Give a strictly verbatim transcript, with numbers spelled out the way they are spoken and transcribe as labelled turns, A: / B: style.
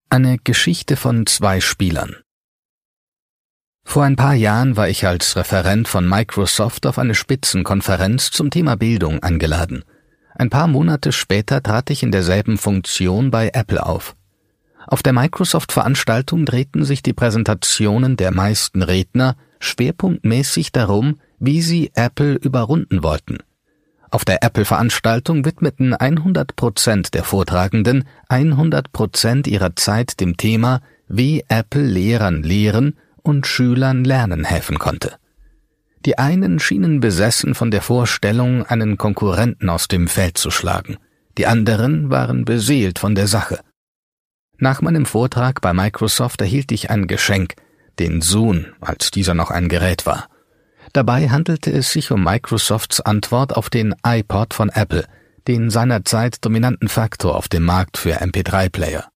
A: Eine Geschichte von zwei Spielern. Vor ein paar Jahren war ich als Referent von Microsoft auf eine Spitzenkonferenz zum Thema Bildung eingeladen. Ein paar Monate später trat ich in derselben Funktion bei Apple auf. Auf der Microsoft-Veranstaltung drehten sich die Präsentationen der meisten Redner schwerpunktmäßig darum, wie sie Apple überrunden wollten. Auf der Apple-Veranstaltung widmeten hundert Prozent der Vortragenden hundert Prozent ihrer Zeit dem Thema, wie Apple Lehrern lehren und Schülern lernen helfen konnte. Die einen schienen besessen von der Vorstellung, einen Konkurrenten aus dem Feld zu schlagen. Die anderen waren beseelt von der Sache. Nach meinem Vortrag bei Microsoft erhielt ich ein Geschenk, den Zune, als dieser noch ein Gerät war. Dabei handelte es sich um Microsofts Antwort auf den iPod von Apple, den seinerzeit dominanten Faktor auf dem Markt für M P drei Player.